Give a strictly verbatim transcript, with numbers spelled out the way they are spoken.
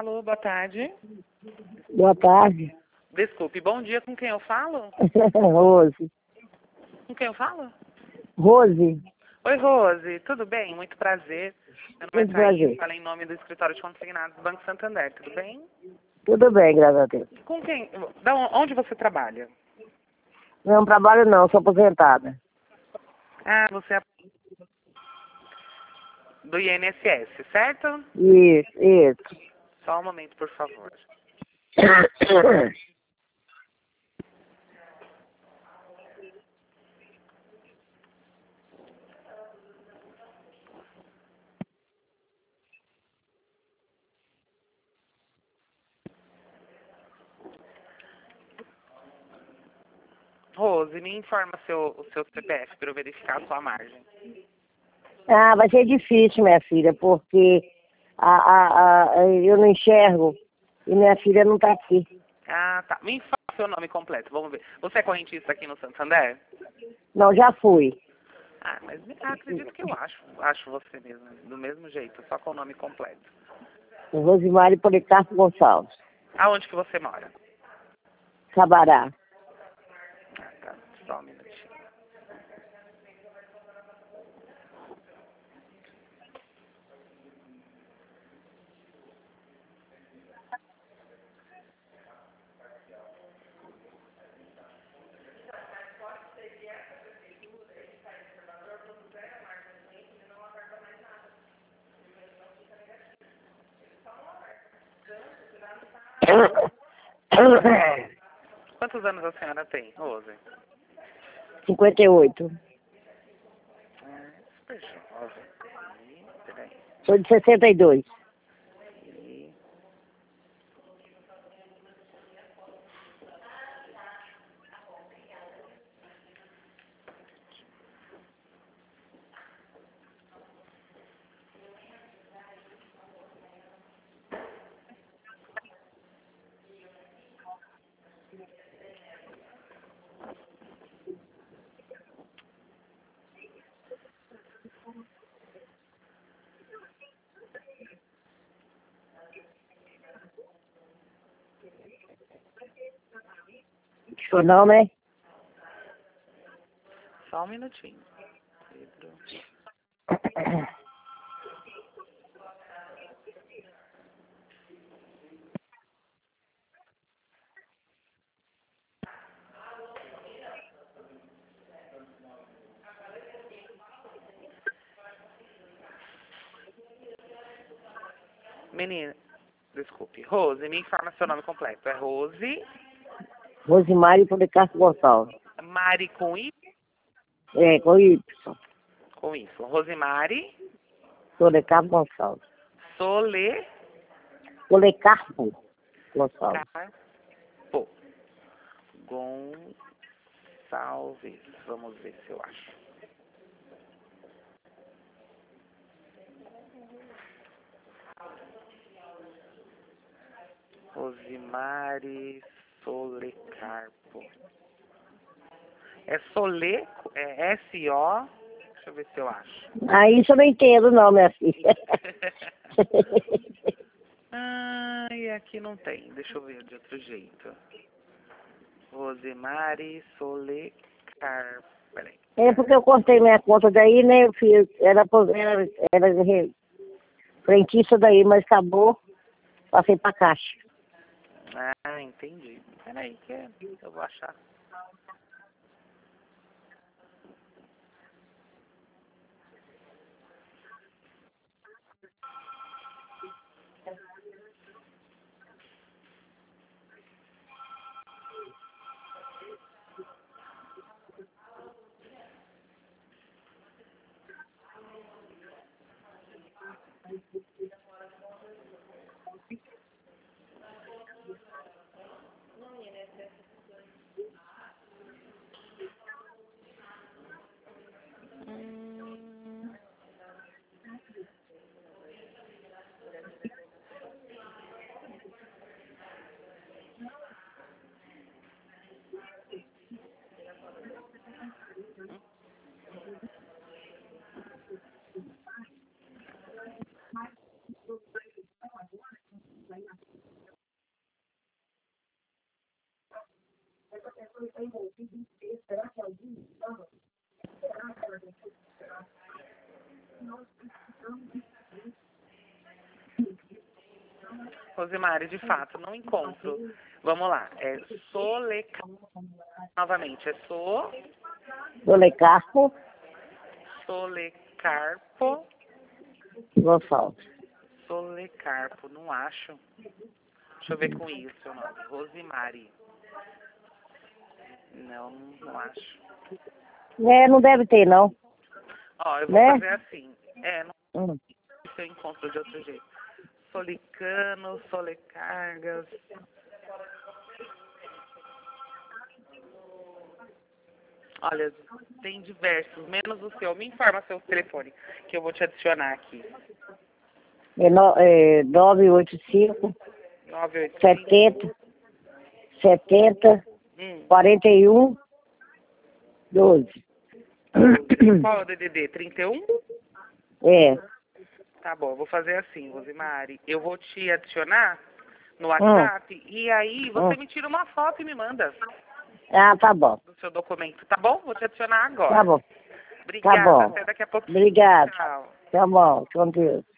Alô, boa tarde. Boa tarde. Desculpe, bom dia, com quem eu falo? Rose. Com quem eu falo? Rose. Oi, Rose, tudo bem? Muito prazer. Meu nome é Muito Thaís, prazer. falei em nome do escritório de consignados do Banco Santander, tudo bem? Tudo bem, graças a Deus. Com quem? Da on- onde você trabalha? Não trabalho não, sou aposentada. Ah, você é do I N S S, certo? Isso, isso. Só um momento, por favor. Rose, me informa seu, o seu C P F para eu verificar a sua margem. Ah, vai ser difícil, minha filha, porque a, a, a, eu não enxergo e minha filha não está aqui. Ah, tá. Me informa seu nome completo, vamos ver. Você é correntista aqui no Santander? Não, já fui. Ah, mas ah, acredito que eu acho. Acho você mesmo, do mesmo jeito, só com o nome completo. Rosemary Policarpo Gonçalves. Aonde que você mora? Sabará. Ah, tá. Só um minutinho. Quantos anos a senhora tem, Rose? cinquenta e oito. Ah, super jovem. Ih, Peraí. Sou de sessenta e dois. Ih. Seu nome é? Só um minutinho. Pedro. Menina, desculpe. Rose, me informa seu nome completo. É Rose Rosemary Policarpo Gonçalves. Mari com I? É, com Y. Com isso. Rosemary Policarpo Gonçalves. Sole Policarpo Gonçalves. Carpo Gonçalves. Vamos ver se eu acho. Rosemary Solecarpo. É Sole, é S O. Deixa eu ver se eu acho. Ah, isso eu não entendo não, minha filha. Ai, aqui não tem. Deixa eu ver de outro jeito. Rosemary Solecarpo. Peraí. É porque eu cortei minha conta daí, né, eu fiz, era, pos- era, era re- frentista daí, mas acabou, passei pra caixa. Ah, entendi. Peraí, que eu vou achar. Rosemary, de fato, não encontro. Vamos lá. É Solecarpo. Novamente, é so... Policarpo Solecarpo. Gonçalves. Solecarpo, não acho. Deixa eu ver com isso seu nome. Rosemary. Não, não acho. É, não deve ter, não. Ó, eu vou Né? fazer assim. É, não Hum. sei se eu encontro de outro jeito. Solicano, Solecargas. Olha, tem diversos, menos o seu. Me informa seu telefone, que eu vou te adicionar aqui. É, no, é nove oito cinco, nove oito cinco. setenta, setenta, Hum. quarenta e um, doze. Qual é o D D D? trinta e um? É. Tá bom, eu vou fazer assim, Rosemary. Eu vou te adicionar no WhatsApp Hum. e aí você Hum. me tira uma foto e me manda Ah, tá bom. do seu documento, tá bom? Vou te adicionar agora. Tá bom. Obrigada, Tá bom. até daqui a pouquinho. Obrigado. Tchau. Tá bom. Com Deus.